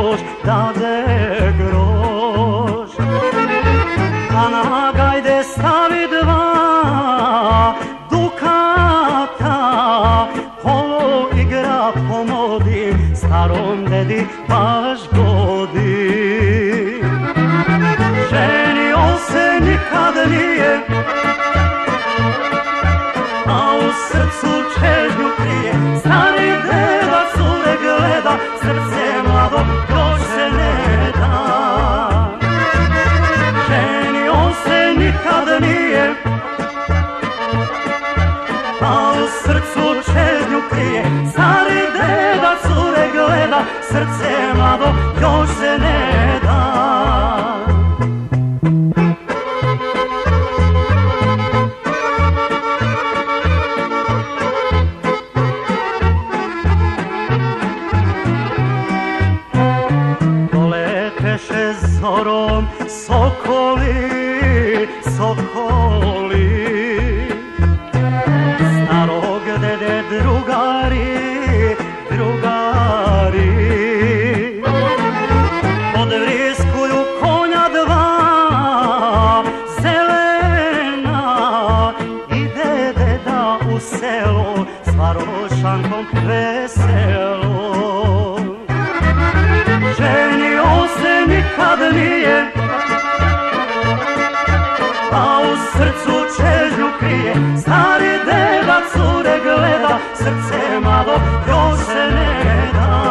još dade grož. A na gajde stavi 2 dukata, ovo igra po modi, starom dedi baš godi. Ženio se nikad nije, a u srcu čežnju krije. Stari deda cure gleda, srce mlado još se ne da. Ženio se nikad nije, a u srcu čežnju krije. Stari deda cure gleda, srce mlado još se ne da. Doleteše zorom sokoli, sokoli, starog dede drugari, drugari. Podvriskuju konja 2 zelena, ide deda u selo s varošankom veselo. Ženio se nikad nije, a u srcu čežnju krije. Stari deda cure gleda, srce malo još se ne da.